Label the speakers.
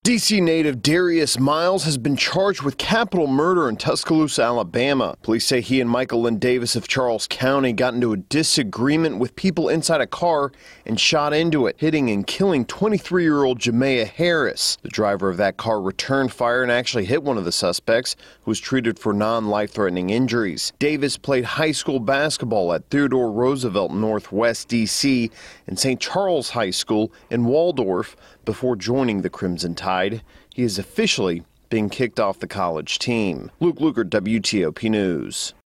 Speaker 1: D.C. native Darius Miles has been charged with capital murder in Tuscaloosa, Alabama. Police say he and Michael Lynn Davis of Charles County got into a disagreement with people inside a car and shot into it, hitting and killing 23-year-old Jamea Harris. The driver of that car returned fire and actually hit one of the suspects, who was treated for non-life-threatening injuries. Davis played high school basketball at Theodore Roosevelt Northwest D.C. and St. Charles High School in Waldorf before joining the Crimson Tide. He is officially being kicked off the college team. Luke Lukert, WTOP News.